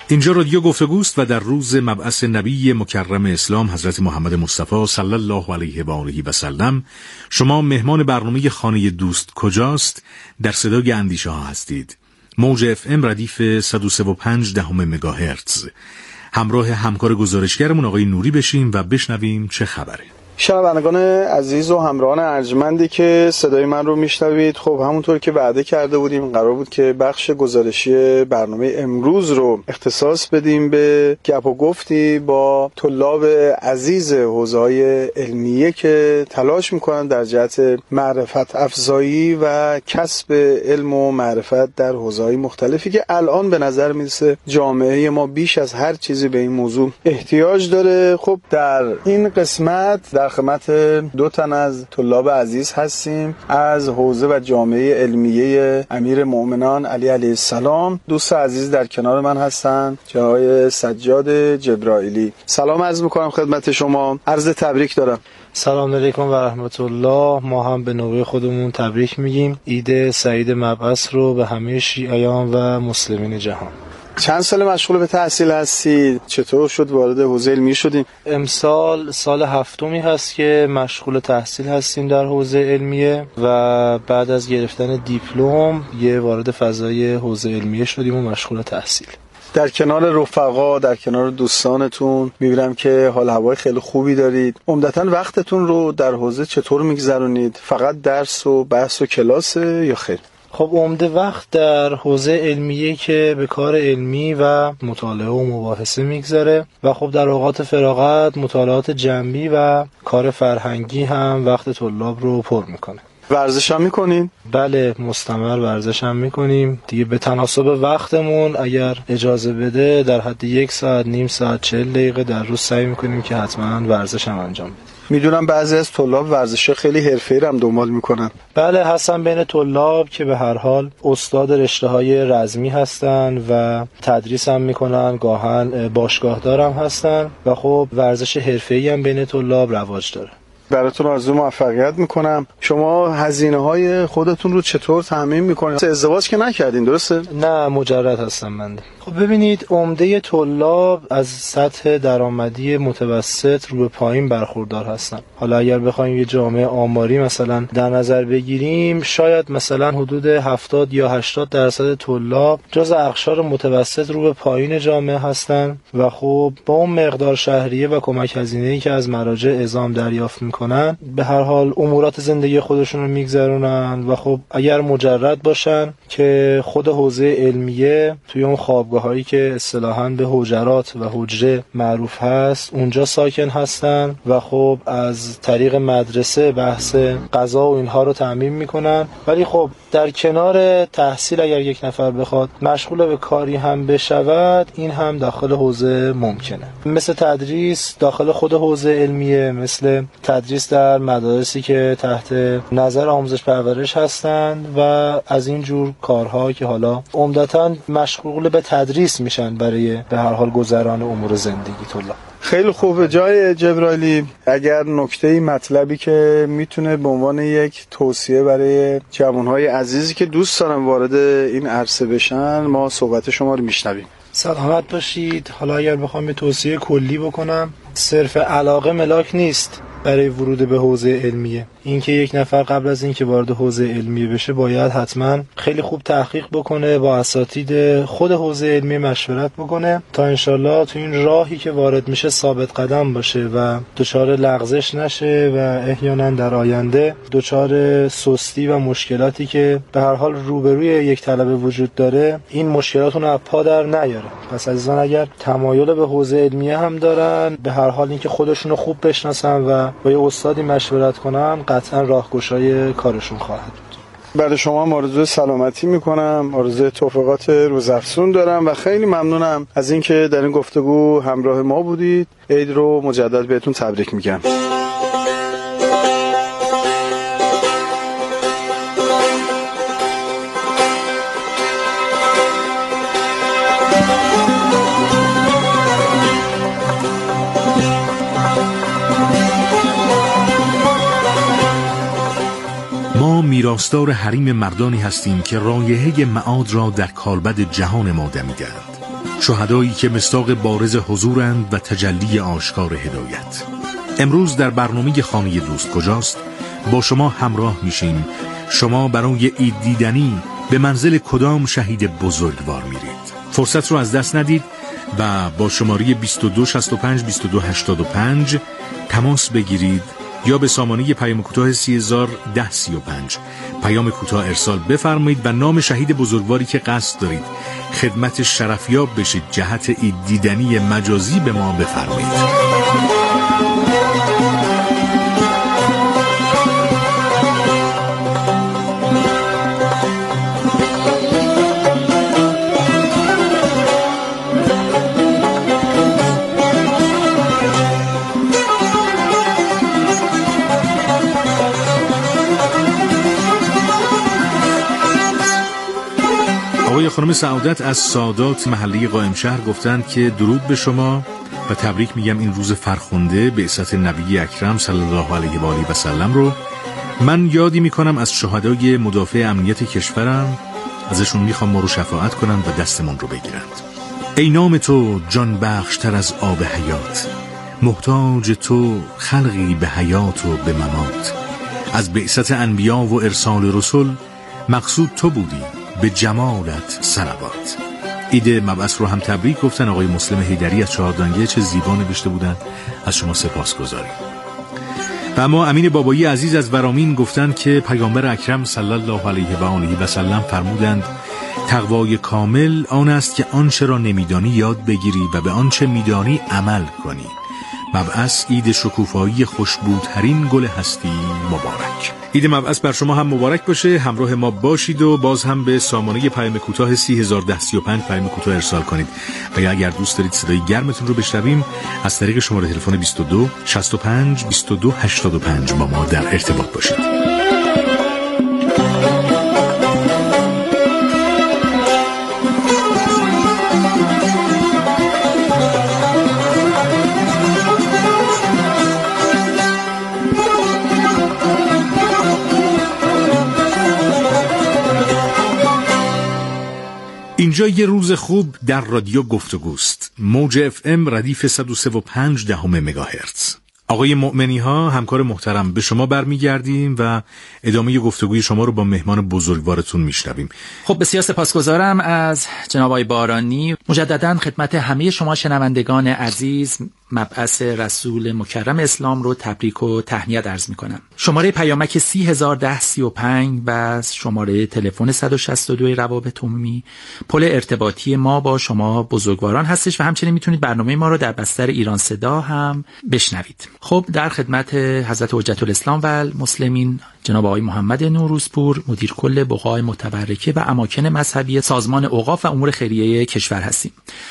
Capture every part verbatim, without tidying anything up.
اینجا رادیو گفتگوست و در روز مبعث نبی مکرم اسلام حضرت محمد مصطفی صلی الله علیه و آله و سلم شما مهمان برنامه خانه دوست کجاست در صدای اندیشه ها هستید. موج اف ام ردیف صد و سه و پنج دهم مگاهرتز. همراه همکار گزارشگرمون آقای نوری بشیم و بشنویم چه خبره. شنوندگان عزیز و همراهان ارجمندی که صدای من رو میشنوید، خب همونطور که وعده کرده بودیم قرار بود که بخش گزارشی برنامه امروز رو اختصاص بدیم به گپ و گفتی با طلاب عزیز حوزه‌های علمیه که تلاش میکنن در جهت معرفت افزایی و کسب علم و معرفت در حوزه‌های مختلفی که الان به نظر میرسه جامعه ما بیش از هر چیزی به این موضوع احتیاج داره. خب در این قسمت در خدمت دو تن از طلاب عزیز هستیم از حوزه و جامعه علمیه امیرالمؤمنان علی علیه السلام. دوست عزیز در کنار من هستن جناب سجاد جبرائیلی. سلام عرض میکنم خدمت شما، عرض تبریک دارم. سلام علیکم و رحمت الله. ما هم به نوبه خودمون تبریک میگیم. عید سعید مبعث رو به همه شیعیان و مسلمین جهان. چند سال مشغول به تحصیل هستی؟ چطور شد وارد حوزه علمی شدیم؟ امسال سال هفتمی هست که مشغول تحصیل هستیم در حوزه علمیه و بعد از گرفتن دیپلم یه وارد فضای حوزه علمیه شدیم و مشغول تحصیل. در کنار رفقا، در کنار دوستانتون میبینم که حال هوای خیلی خوبی دارید. عمدتاً وقتتون رو در حوزه چطور میگذرونید؟ فقط درس و بحث و کلاسه یا خیر؟ خب عمده وقت در حوزه علمیه که به کار علمی و مطالعه و مباحثه میگذره و خب در اوقات فراغت مطالعات جنبی و کار فرهنگی هم وقت طلاب رو پر میکنه. ورزش هم میکنین؟ بله مستمر ورزش هم میکنیم دیگه به تناسب وقتمون. اگر اجازه بده در حد یک ساعت نیم ساعت چهل دقیقه در روز سعی میکنیم که حتما ورزش هم انجام بدیم. میدونم بعضی از طلاب ورزش خیلی حرفه‌ای هم دنبال میکنن. بله هستن بین طلاب که به هر حال استاد رشته‌های رزمی هستن و تدریس هم میکنن، گاهن باشگاهدار هم هستن و خب ورزش حرفه‌ای هم بین طلاب رواج داره. براتون آرزو موفقیت میکنم. شما هزینه های خودتون رو چطور تامین میکنید؟ ازدواج که نکردین درسته؟ نه مجرد هستم من. خب ببینید عمده طلاب از سطح درآمدی متوسط رو به پایین برخوردار هستن. حالا اگر بخوایم یه جامعه آماری مثلا در نظر بگیریم شاید مثلا حدود هفتاد یا هشتاد درصد طلاب جز اقشار متوسط رو به پایین جامعه هستن و خب با اون مقدار شهریه و کمک هزینه‌ای که از مراجع اعزام دریافت کنن به هر حال امورات زندگی خودشون رو میگذرونن و خب اگر مجرد باشن که خود حوزه علمیه توی اون خوابگاه هایی که اصطلاحاً به حجرات و حجره معروف هست اونجا ساکن هستن و خب از طریق مدرسه بحث غذا و اینها رو تامین میکنن. ولی خب در کنار تحصیل اگر یک نفر بخواد مشغول به کاری هم بشود این هم داخل حوزه ممکنه، مثل تدریس داخل خود حوزه علمیه، مثل تدریس در مدارسی که تحت نظر آموزش پرورش هستند و از این جور کارها که حالا عمدتاً مشغول به تدریس میشن برای به هر حال گذران امور زندگی طلاب. خیلی خوبه. جای جبرائیلی اگر نکته‌ای مطلبی که میتونه به عنوان یک توصیه برای جوانهای عزیزی که دوست دارن وارد این عرصه بشن ما صحبت شما رو میشنویم. سلامت باشید. حالا اگر بخوام یه توصیه کلی بکنم، صرف علاقه ملاک نیست برای ورود به حوزه علمیه. اینکه یک نفر قبل از اینکه وارد حوزه علمیه بشه باید حتما خیلی خوب تحقیق بکنه، با اساتید خود حوزه علمی مشورت بکنه تا انشالله تو این راهی که وارد میشه ثابت قدم باشه و دچار لغزش نشه و احیانا در آینده دچار سستی و مشکلاتی که به هر حال روبروی یک طلبه وجود داره این مشکلات اون پا در نیاره. پس عزیزان اگر تمایل به حوزه علمیه هم دارن به هر حال اینکه خودشونو خوب بشناسن و با یه استادی مشورت کنن قطعا راهگشای کارشون خواهد بود. برای شما آرزوی سلامتی میکنم، آرزوی توفیقات روزافزون دارم و خیلی ممنونم از اینکه در این گفتگو همراه ما بودید. عید رو مجدد بهتون تبریک میگم. ما ما میراثدار حریم مردانی هستیم که رایحه معاد را در کالبد جهان ما دمیدند، شهدایی که مصداق بارز حضورند و تجلی آشکار هدایت. امروز در برنامه خانه دوست کجاست با شما همراه میشیم. شما برای عید دیدنی به منزل کدام شهید بزرگوار میرید؟ فرصت رو از دست ندید و با شماره بیست و دو شصت و پنج بیست و دو هشتاد و پنج تماس بگیرید یا به سامانه پیام کوتاه سی هزار و ده سی و پنج پیام کوتاه ارسال بفرمایید و نام شهید بزرگواری که قصد دارید خدمت شرفیاب بشید جهت عید دیدنی مجازی به ما بفرمایید. آقای خانم سعادت از سادات محلی قائم شهر گفتند که درود به شما و تبریک میگم این روز فرخنده بعثت نبی اکرم صلی الله علیه و آله و سلم رو. من یادی میکنم از شهدای مدافع امنیت کشورم، ازشون میخوام ما رو شفاعت کنند و دستمون رو بگیرند. ای نام تو جان بخشتر از آب حیات، محتاج تو خلقی به حیات و به ممات. از بعثت انبیا و ارسال رسول مقصود تو بودی، به جمالت صلوات. عید مبعث رو هم تبریک گفتن آقای مسلم حیدری از چهاردانگه، چه زیبا نوشته بودن، از شما سپاسگزاریم. و اما امین بابایی عزیز از ورامین گفتند که پیامبر اکرم صلی الله علیه و آله و سلم فرمودند تقوای کامل آن است که آنچه را نمیدانی یاد بگیری و به آنچه میدانی عمل کنی. مبعث عید شکوفایی خوشبوترین گل هستی مبارک. عید مبعث بر شما هم مبارک باشه. همراه ما باشید و باز هم به سامانه پیام کوتاه سی هزار و ده سی و پنج پیام کوتاه ارسال کنید و یا اگر دوست دارید صدای گرمتون رو بشنویم از طریق شماره تلفن بیست و دو شصت و پنج بیست و دو هشتاد و پنج با ما در ارتباط باشید. اینجا یه روز خوب در رادیو گفتگوست. موج اف ام ردیف صد و سه و پنج دهم مگاهرتز. آقای مؤمنی ها همکار محترم به شما برمیگردیم و ادامه گفتگوی شما رو با مهمان بزرگوارتون میشنویم. خب بسیار سپاسگزارم از جناب آقای بارانی. مجددا خدمت همه شما شنوندگان عزیز مبعث رسول مکرم اسلام رو تبریک و تهنیت عرض میکنم. شماره پیامک سی هزار و ده سی و پنج و شماره تلفن صد و شصت و دو روابط عمومی پل ارتباطی ما با شما بزرگواران هستش و همچنین میتونید برنامه ما رو در بستر ایران صدا هم بشنوید. خب در خدمت حضرت حجت الاسلام و المسلمین جناب آقای محمد نوروزپور مدیر کل بقاع متبرکه و اماکن مذهبی سازمان اوقاف و امور خیریه کشور هستیم.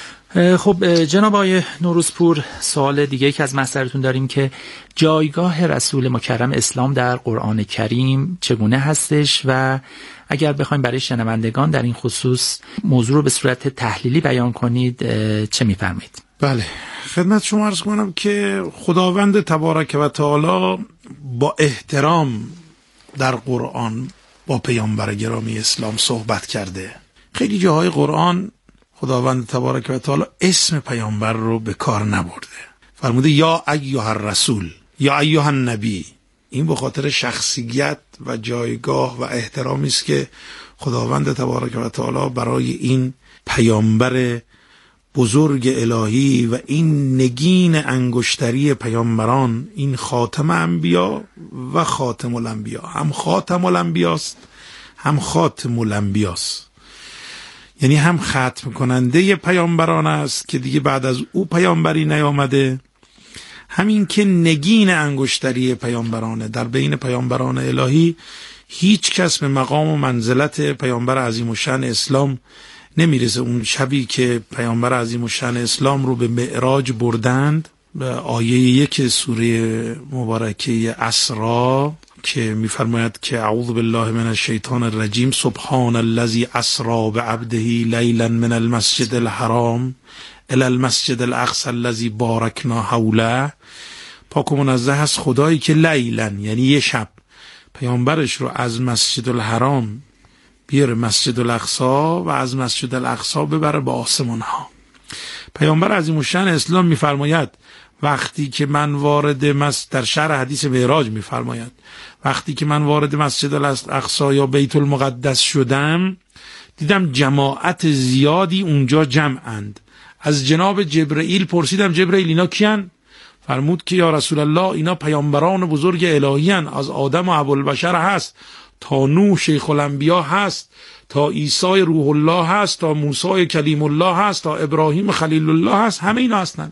خب جناب آقای نوروزپور، سوال دیگه که از محضرتون داریم که جایگاه رسول مکرم اسلام در قرآن کریم چگونه هستش و اگر بخوایم برای شنوندگان در این خصوص موضوع رو به صورت تحلیلی بیان کنید چه می‌فرمایید؟ بله، خدمت شما عرض کنم که خداوند تبارک و تعالی با احترام در قرآن با پیامبر گرامی اسلام صحبت کرده. خیلی جاهای قرآن خداوند تبارک و تعالی اسم پیامبر رو به کار نبرده. فرموده یا ایها الرسول، یا ایها النبی. این به خاطر شخصیت و جایگاه و احترامی است که خداوند تبارک و تعالی برای این پیامبر بزرگ الهی و این نگین انگشتری پیامبران، این خاتم انبیا و خاتم الانبیا، هم خاتم الانبیاست هم خاتم الانبیاست، یعنی هم ختم کننده پیامبران است که دیگه بعد از او پیامبری نیامده، همین که نگین انگشتری پیامبرانه. در بین پیامبران الهی هیچ کس به مقام و منزلت پیامبر عظیم الشأن اسلام نمیرسه. اون شبی که پیامبر عظیم الشأن اسلام رو به معراج بردند، به آیه یک سوره مبارکه اسراء که میفرماید که اعوذ بالله من الشیطان الرجیم سبحان الذی اسری بعبده لیلا من المسجد الحرام الی المسجد الاقصی الذی بارکنا حوله، پاک و منزه است خدایی که لیلا یعنی یه شب پیامبرش رو از مسجد الحرام بیاره مسجد الاقصی و از مسجد الاقصی ببره به آسمان ها. پیامبر عظیم الشأن اسلام میفرماید وقتی که من وارد مسجد، در شرح حدیث معراج میفرماید وقتی که من وارد مسجد الاقصی یا بیت المقدس شدم دیدم جماعت زیادی اونجا جمعند. از جناب جبرئیل پرسیدم جبرئیل اینا کیان؟ فرمود که یا رسول الله اینا پیامبران بزرگ الهی هستند. از آدم و ابوالبشر هست تا نوح شیخ الانبیا هست تا عیسی روح الله هست تا موسی کلیم الله هست تا ابراهیم خلیل الله هست، همه اینا هستند.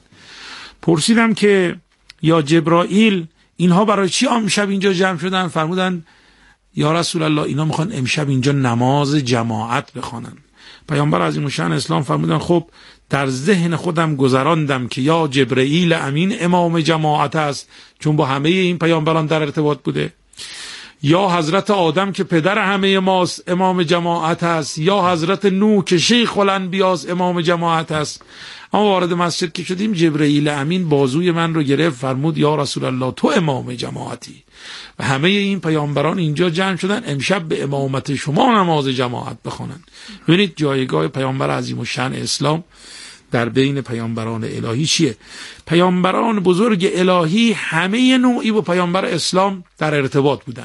پرسیدم که یا جبرائیل اینها برای چی امشب اینجا جمع شدن؟ فرمودن یا رسول الله اینا میخوان امشب اینجا نماز جماعت بخوانن. پیامبر عظیم الشأن اسلام فرمودن خب در ذهن خودم گذراندم که یا جبرائیل امین امام جماعت است چون با همه این پیامبران در ارتباط بوده، یا حضرت آدم که پدر همه ماست امام جماعت است، یا حضرت نوح که شیخ الانبیا امام جماعت است. اما وارد مسجد که شدیم جبرئیل امین بازوی من رو گرفت فرمود یا رسول الله تو امام جماعتی و همه این پیامبران اینجا جمع شدن امشب به امامت شما نماز جماعت بخونن. ببینید جایگاه پیامبر عظیم الشأن اسلام در بین پیامبران الهی چیه؟ پیامبران بزرگ الهی همه نوعی با پیامبر اسلام در ارتباط بودن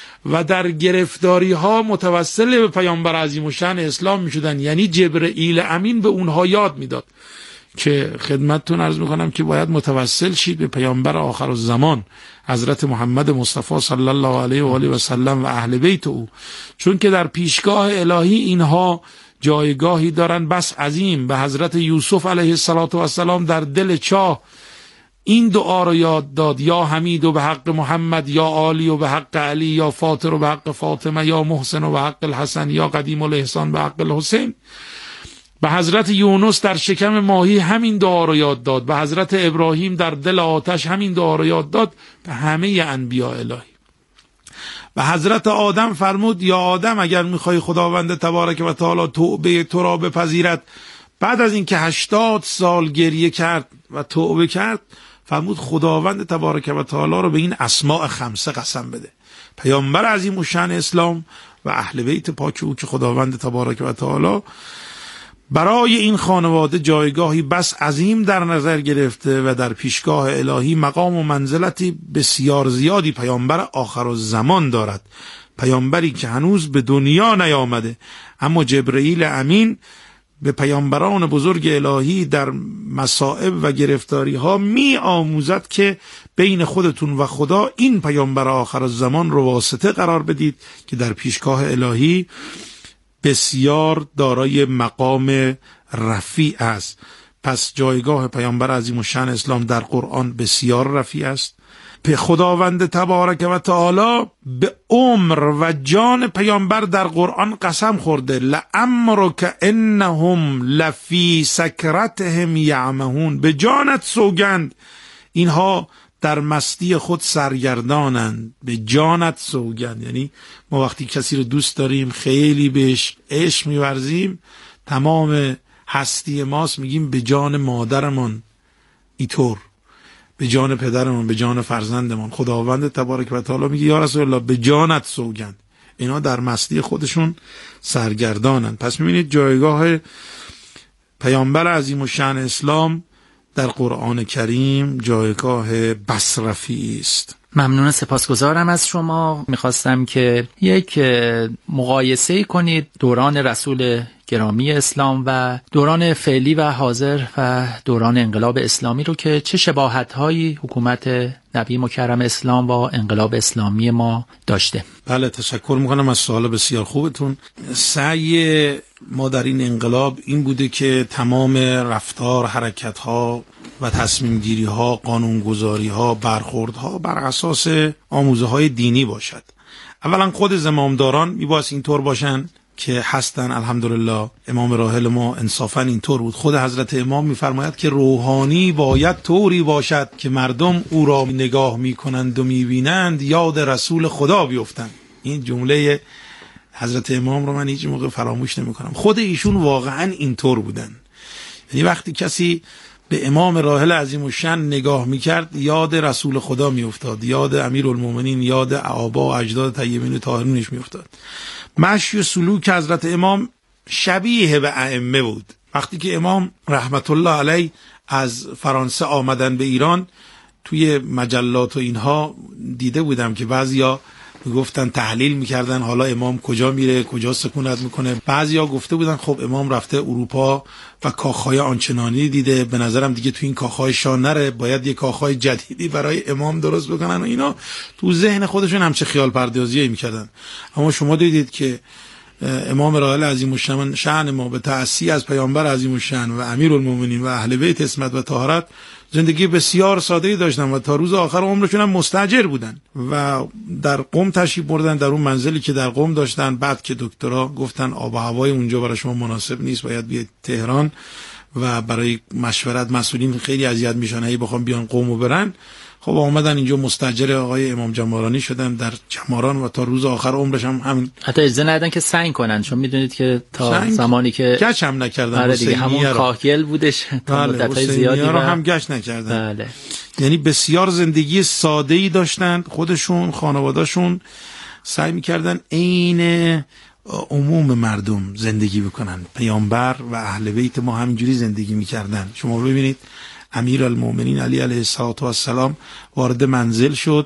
و در گرفتاری ها متوسل به پیامبر عظیم الشأن اسلام می شدن. یعنی جبرئیل امین به اونها یاد میداد که خدمتتون عرض میکنم که باید متوسل شید به پیامبر آخر الزمان حضرت محمد مصطفی صلی الله علیه و آله و سلم و اهل بیت او، چون که در پیشگاه الهی اینها جایگاهی دارن بس عظیم. به حضرت یوسف علیه السلام در دل چاه این دعا رو یاد داد یا حمید و به حق محمد، یا عالی و به حق علی، یا فاطر و به حق فاطمه، یا محسن و به حق الحسن، یا قدیم الاحسان به حق الحسین. به حضرت یونس در شکم ماهی همین دعا رو یاد داد، به حضرت ابراهیم در دل آتش همین دعا رو یاد داد، به همه انبیاء الهی. و حضرت آدم فرمود یا آدم اگر میخوای خداوند تبارک و تعالی توبه تو را بپذیرد، بعد از اینکه هشتاد سال گریه کرد و توبه کرد فرمود خداوند تبارک و تعالی رو به این اسماء خمسه قسم بده. پیامبر عظیم الشأن اسلام و اهل بیت پاک او که خداوند تبارک و تعالی برای این خانواده جایگاهی بس عظیم در نظر گرفته و در پیشگاه الهی مقام و منزلتی بسیار زیادی پیامبر آخر الزمان دارد. پیامبری که هنوز به دنیا نیامده اما جبرئیل امین به پیامبران بزرگ الهی در مصائب و گرفتاری ها می آموزد که بین خودتون و خدا این پیامبر آخر الزمان رو واسطه قرار بدید که در پیشگاه الهی بسیار دارای مقام رفیع است. پس جایگاه پیامبر عظیم الشأن اسلام در قرآن بسیار رفیع است. به خداوند تبارک و تعالی به عمر و جان پیامبر در قرآن قسم خورده لعمرک انهم لفی سکرتهم یعمهون. به جانت سوگند اینها در مستی خود سرگردانند. به جانت سوگند یعنی ما وقتی کسی رو دوست داریم خیلی بهش عشق می‌ورزیم، تمام هستی ماست میگیم به جان مادرمون اینطور، به جان پدرمون، به جان فرزندمون. خداوند تبارک و تعالی میگه یا رسول الله به جانت سوگند. اینا در مستی خودشون سرگردانند. پس میبینید جایگاه پیامبر عظیم الشأن اسلام در قرآن کریم جایگاه بس رفیعی است. ممنون، سپاسگزارم از شما. میخواستم که یک مقایسه کنید دوران رسول گرامی اسلام و دوران فعلی و حاضر و دوران انقلاب اسلامی رو که چه شباهت‌هایی حکومت نبی مکرم اسلام و انقلاب اسلامی ما داشته. بله، تشکر میکنم از سوال بسیار خوبتون. سعی ما در این انقلاب این بوده که تمام رفتار، حرکت‌ها و تصمیم گیری ها، قانون گذاری ها، برخورد ها بر اساس آموزه های دینی باشد. اولا خود زمامداران میباید اینطور باشن که هستن. الحمدلله امام راحل ما انصافا اینطور بود. خود حضرت امام میفرماید که روحانی باید طوری باشد که مردم او را نگاه میکنند و میبینند یاد رسول خدا بیفتند. این جمله حضرت امام رو من هیچ موقع فراموش نمیکنم. خود ایشون واقعا اینطور بودن. یعنی وقتی کسی به امام راحل عظیم الشأن نگاه میکرد یاد رسول خدا میافتاد، یاد امیرالمومنین، یاد آبا و اجداد طیبین و طاهرینش میافتاد. مشی و سلوک حضرت امام شبیه به ائمه بود. وقتی که امام رحمت الله علیه از فرانسه آمدن به ایران، توی مجلات و اینها دیده بودم که بعضیا گفتن تحلیل میکردن حالا امام کجا میره، کجا سکونت میکنه. بعضیا گفته بودن خب امام رفته اروپا و کاخهای آنچنانی دیده، به نظرم دیگه تو این کاخهای شاه نره، باید یه کاخهای جدیدی برای امام درست بکنن و اینا تو ذهن خودشون همچه خیال پردازی میکردن. اما شما دیدید که امام راحل عظیم الشأن شأن ما به تأسی از پیامبر عظیم الشأن و امیرالمومنین و اهل بیت عصمت و طهارت زندگی بسیار ساده‌ای داشتن و تا روز آخر عمرشون هم مستاجر بودن و در قم تشریف بردن، در اون منزلی که در قم داشتن. بعد که دکترا گفتن آب و هوای اونجا برای شما مناسب نیست، باید بیاید تهران و برای مشورت مسئولین خیلی اذیت میشن هی بخوام بیان قم و برن، خب آمدن اینجا مستاجر آقای امام جمارانی شدن در جماران و تا روز آخر عمرش هم همین. حتی اجازه ندادن که سنگ کنن، چون میدونید که تا زمانی که گچ هم نکردن. آره دیگه همون کاهگل بودش تا بله مدت‌های زیادی رو و... هم گچ نکردن. بله. یعنی بسیار زندگی ساده‌ای داشتن، خودشون خانواده‌شون سعی می‌کردن عین عموم مردم زندگی بکنن. پیامبر و اهل بیت ما همینجوری زندگی می‌کردن. شما ببینید امیرالمومنین علی علیه السلام وارد منزل شد،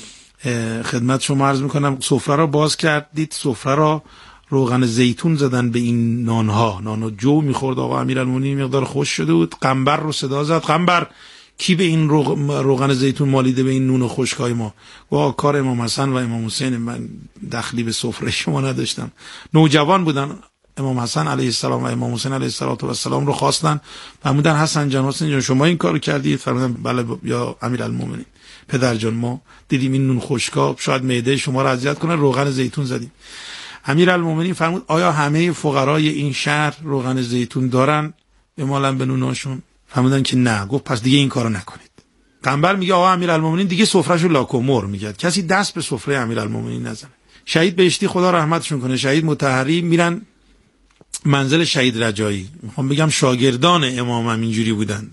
خدمت شما عرض میکنم سفره را باز کرد، دید سفره را روغن زیتون زدن به این نانها، نان و جو میخورد آقا امیرالمومنین، مقدار خوش شده بود. قنبر رو صدا زد، قنبر کی به این روغن زیتون مالیده به این نون خشکای ما؟ و کار امام حسن و امام حسین، من دخلی به سفره شما نداشتم. نوجوان بودن. امام حسن علیه السلام و امام حسین علیه السلام رو خواستن، فرمودن حسن جان حسین جان شما این کارو کردید؟ فرمودن بله یا امیرالمومنین پدر جان، ما دیدیم این نون خشکا شاید معده شما رو اذیت کنه، روغن زیتون زدیم. امیرالمومنین فرمود آیا همه فقرای این شهر روغن زیتون دارن اعمالا به نوناشون؟ فرمودن که نه. گفت پس دیگه این کارو نکنید. قنبر میگه آقا امیرالمومنین دیگه سفرهشو لاکومور میگه، کسی دست به سفره امیرالمومنین نزنه. شهید بهشتی خدا رحمتشون کنه، شهید مطهری میرن منزل شهید رجایی. میخوام بگم شاگردان امام هم اینجوری بودن،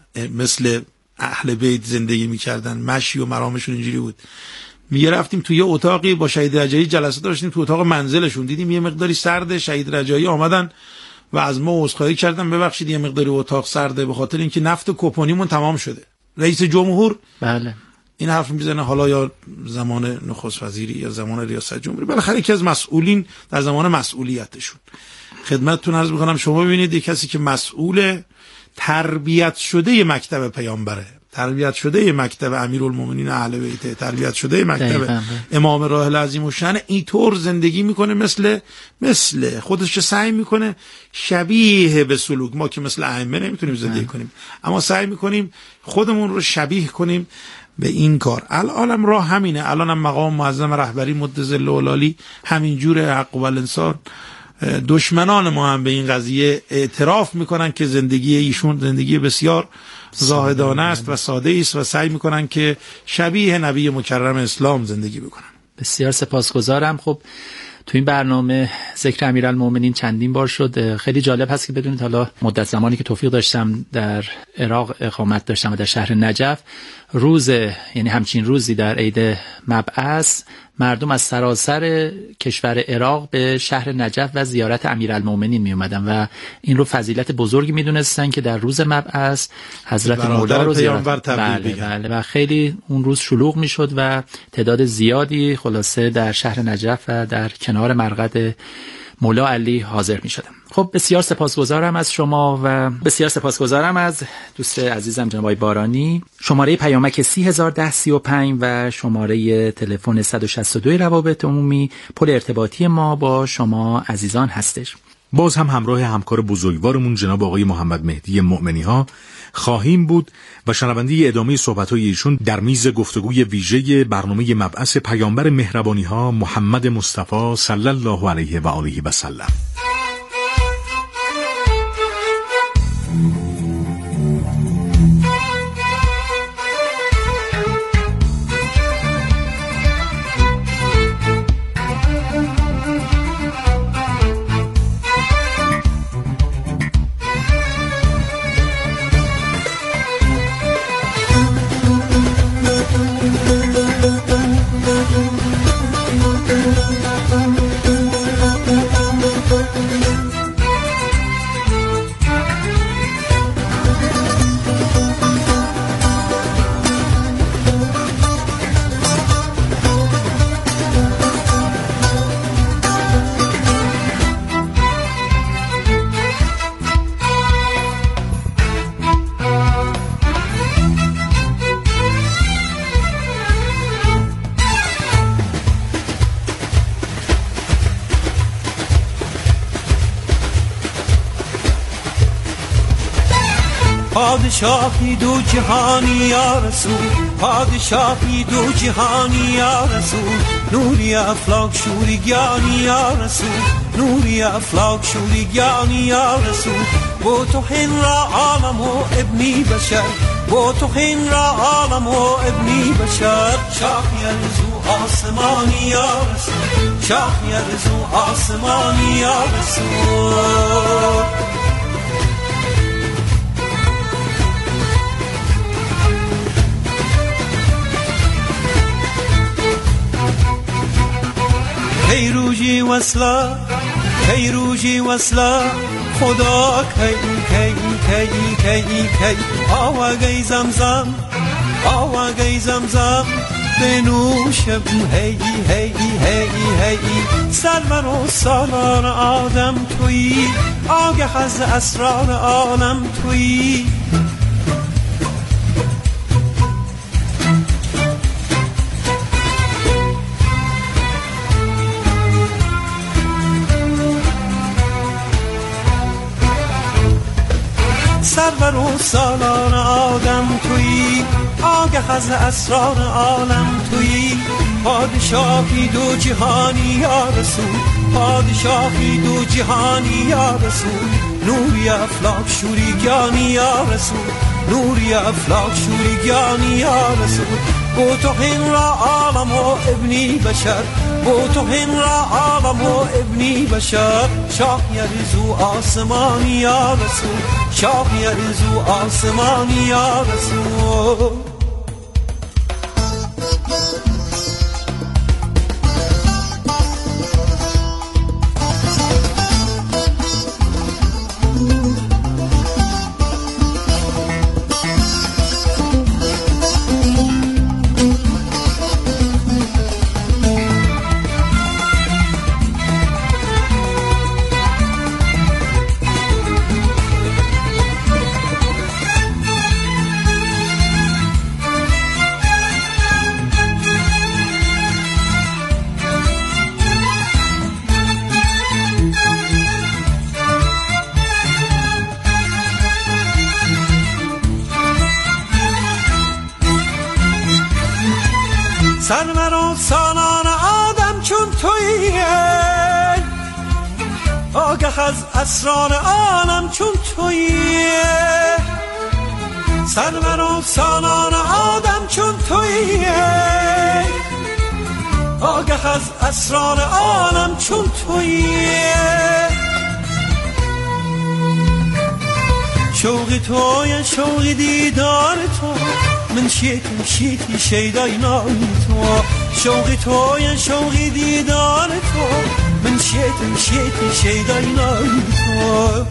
مثل اهل بیت زندگی میکردن، مشی و مرامشون اینجوری بود. میگه رفتیم توی یه اتاقی با شهید رجایی جلسه داشتیم، تو اتاق منزلشون دیدیم یه مقداری سرده. شهید رجایی آمدن و از ما عذرخواهی کردن ببخشید یه مقداری اتاق سرده به خاطر اینکه نفت کپونیمون تمام شده. رئیس جمهور بله این حرف میزنه، حالا یا زمان نخست وزیری یا زمان ریاست جمهوری، بالاخره یکی از مسئولین در زمان مسئولیتشون. خدمتتون عرض می‌کنم شما ببینید یک کسی که مسئول تربیت شده مکتب پیامبره، تربیت شده مکتب امیرالمومنین اهل بیت، تربیت شده مکتب امام راحل عظیم الشأن، اینطور زندگی میکنه، مثل مثل خودش سعی میکنه شبیه به سلوک. ما که مثل ائمه نمیتونیم زندگی کنیم، اما سعی میکنیم خودمون رو شبیه کنیم به این کار. الانم راه همینه، الانم مقام معظم رهبری مد ظل العالی همینجوره. حق و الانسان دشمنان ما هم به این قضیه اعتراف میکنن که زندگی ایشون زندگی بسیار زاهدانه است و ساده است و سعی میکنن که شبیه نبی مکرم اسلام زندگی بکنن. بسیار سپاسگزارم. خب تو این برنامه ذکر امیرالمومنین چندین بار شد. خیلی جالب هست که بدونید حالا مدت زمانی که توفیق داشتم در عراق اقامت داشتم و در شهر نجف، روز یعنی همچین روزی در عید مبعث مردم از سراسر کشور عراق به شهر نجف و زیارت امیرالمومنین می اومدن و این رو فضیلت بزرگی می دونستن که در روز مبعث حضرت مولا رو زیارت. بله بله و خیلی اون روز شلوغ می شد و تعداد زیادی خلاصه در شهر نجف و در کنار مرقد مولا علی حاضر می شدم. خب بسیار سپاسگزارم از شما و بسیار سپاسگزارم از دوست عزیزم جناب آقای بارانی. شماره پیامک سی هزار و ده سی و پنج و شماره تلفن صد و شصت و دو روابط عمومی پل ارتباطی ما با شما عزیزان هستش. باز هم همراه همکار بزرگوارمون جناب آقای محمد مهدی مؤمنی ها خواهیم بود و شنونده ادامه صحبت‌های ایشون در میز گفتگوی ویژه برنامه مبعث پیامبر مهربانی ها محمد مصطفی صلی الله علیه و آله و سلم. پادشاهی دو جهانی یا رسول، پادشاهی دو جهانی یا رسول، نوری افلاک شوریگانی یا رسول، نوری افلاک شوریگانی یا رسول. با تو هین را عالم و ابنی بشر، با تو هین را عالم و ابنی بشر. شاخی ارزو آسمانی یا رسول، شاخی ارزو آسمانی یا رسول. پیروژی وصله، پیروژی وصله، خدا کی کی کی کی کی. آواگی زمزم، آواگی زمزم، بنوشم هی هی هی هی. سرور و سالار آدم تویی، آگه از اسرار عالم تویی. سرور و سالار آدم تویی، آگه از اسرار عالم تویی. پادشاهی دو جهانی یا رسول، پادشاهی دو جهانی یا رسول، نوری افلاک شوریگانی یا رسول، نوری افلاک شوریگانی یا رسول. با تو هین را عالم و ابنی بشر، با تو هین را عالم و ابنی بشر. شاه یرزو آسمانی یا رسول، شاه یرزو آسمانی یا رسول. سرور و سالار آدم چون تویی، آگه از اسرار عالم چون تویی. سرور و سالار آدم چون تویی، آگه از اسرار عالم چون تویی. شوقی توی شوقی دیدار تو، من شیتم شیتی شیدای نامی تو. شوقی توی شوقی دیدار تو، من شیتم شیتی شیدای نامی تو.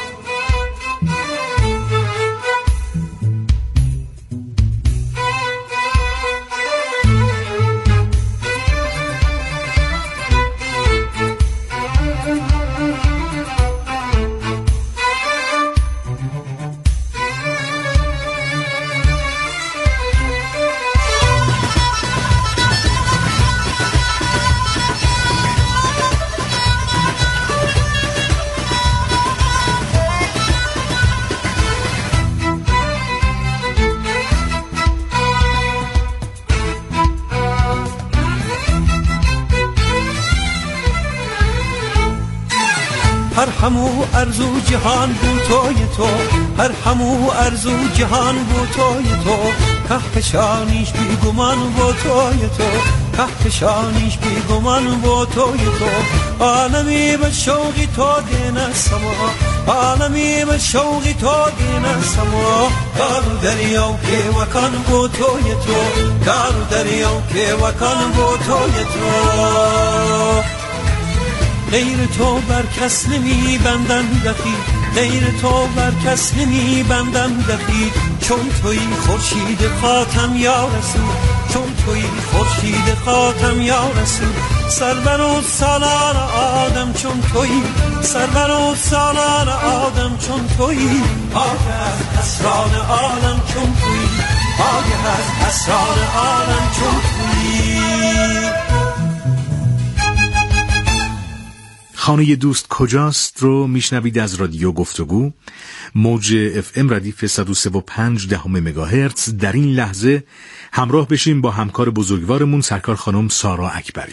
هر همو ارزو جهان بو توی تو، هر همو ارزو جهان بو توی تو. کهکشانیش بی گمان بو توی تو، کهکشانیش بی گمان بو توی تو. عالمی به شوقی تو دین سما، عالمی به شوقی تو دین سما. دارو دریاو که وکان بو توی تو، دارو دریاو که وکان بو توی تو. غیر تو بر کس نمی بندم دفی، غیر تو بر کس نمی بندم دفی. چون توی خورشید خاتم یا رسول، چون توی خورشید خاتم یا رسول. سرور و سالار آدم چون توی، سرور و سالار آدم چون توی. آگه از اسرار عالم چون توی، آگه از اسرار عالم چون توی. خانه دوست کجاست رو میشنوید از رادیو گفتگو، موج اف ام ردیف صد و سه و پنج دهم مگاهرتز. در این لحظه همراه بشیم با همکار بزرگوارمون سرکار خانم سارا اکبری.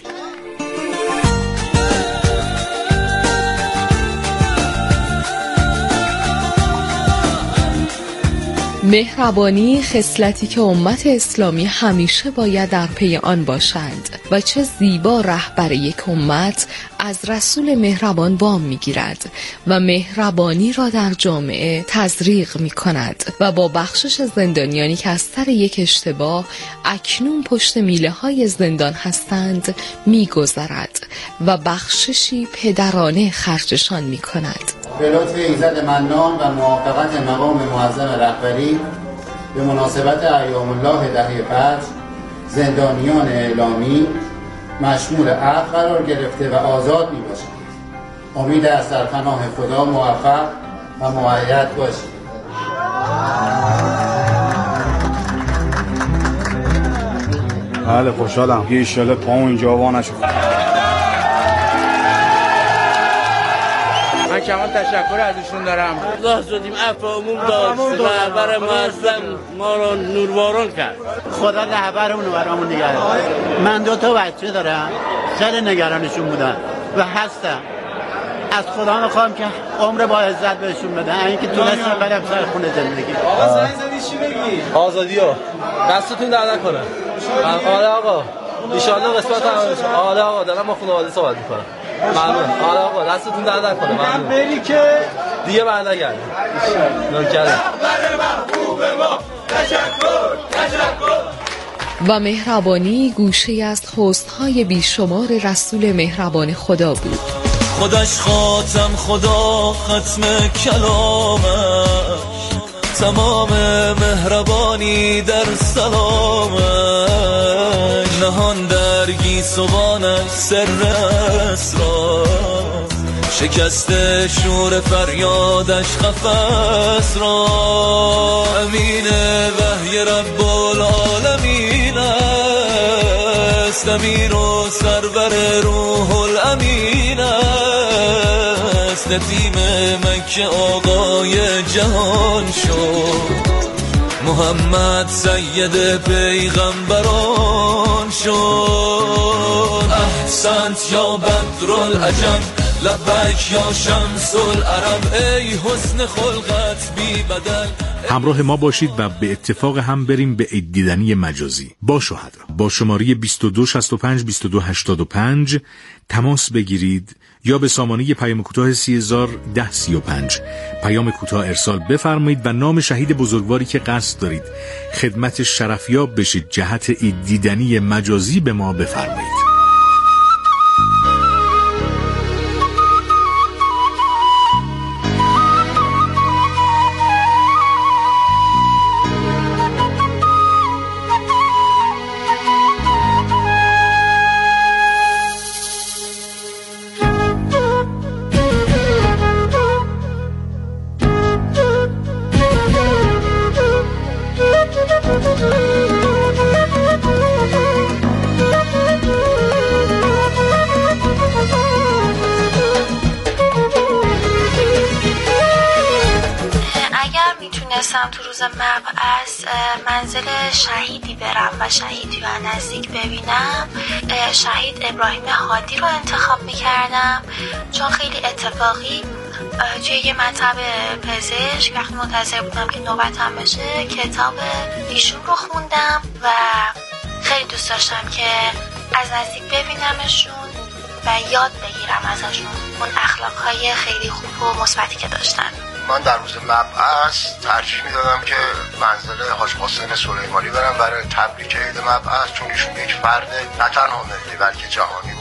مهربانی خصلتی که امت اسلامی همیشه باید در پی آن باشند و چه زیبا رهبر یک امت از رسول مهربان وام میگیرد و مهربانی را در جامعه تزریق می کند و با بخشش زندانیانی که از سر یک اشتباه اکنون پشت میله های زندان هستند می گذرد و بخششی پدرانه خرجشان می کند. به لطف ایزد منان و موافقت مقام معظم رهبری به مناسبت ایام الله دهه فجر زندانیان اعلامی مشمول عقد قرار گرفته و آزاد می باشند. امید است در پناه خدا موفق و مؤید باشید. بله خوشحالم که ایشالا پامون اینجا وانشو. من کمان تشکر ازشون دارم. الله زدیم افرامون داشت رهبر معظم ما رو نورواران کرد. خدا رهبرمون رو برامون نگه داره. من دو تا بچه دارم، خیلی نگرانشون بودم و هستم. از خدا میخوام که عمر با عزت بهشون بده، اینکه تونستم برم سر خونه زندگی. آقا زنگ زدی چی بگی؟ آزادی ها دستتون درد کنه. آره آقا ان شاء الله قسمت هم. آره آقا دارم با خانواده صحبت میکنم. ممنون. آره آقا دستتون درد نکنه. ممنون. بری که دیگه برنگردم. نوکرم. تشکر تشکر. و مهربانی گوشه از حسن‌های بیشمار رسول مهربان خدا بود. خودش خاتم خدا ختم کلامش، تمام مهربانی در سلامش، نهان در گیسوانش سر اسرار، شکست شور فریادش قفس را، امین وحی رب العالمین است، امیر و سرور روح الامین است، ندیم مکه آقای جهان شد، محمد سید پیغمبران شد، احسنت یا بدرالعجم لبک یا شمس العرب، ای حسن خلقت بی بدل. همراه ما باشید و به اتفاق هم بریم به عید دیدنی مجازی با شهدا. با شماره بیست و دو شصت و پنج بیست و دو هشتاد و پنج تماس بگیرید یا به سامانه پیام کوتاه سی هزار ده سی و پنج پیام کوتاه ارسال بفرمایید و نام شهید بزرگواری که قصد دارید خدمت شرفیاب بشید جهت عید دیدنی مجازی به ما بفرمایید. تو روز مبعث منزل شهیدی برم و شهیدی رو نزدیک ببینم، شهید ابراهیم هادی رو انتخاب میکردم، چون خیلی اتفاقی توی یه مطب پزشک وقتی منتظر بودم که نوبتم بشه کتاب ایشون رو خوندم و خیلی دوست داشتم که از نزدیک ببینمشون و یاد بگیرم ازشون اون اخلاقهای خیلی خوب و مثبتی که داشتن. من در روز مبعث ترجیح میدادم که منزل حاج قاسم سلیمانی برم برای تبریک عید مبعث، چون ایشون یک فرد نه تنها ملی بلکه جهانی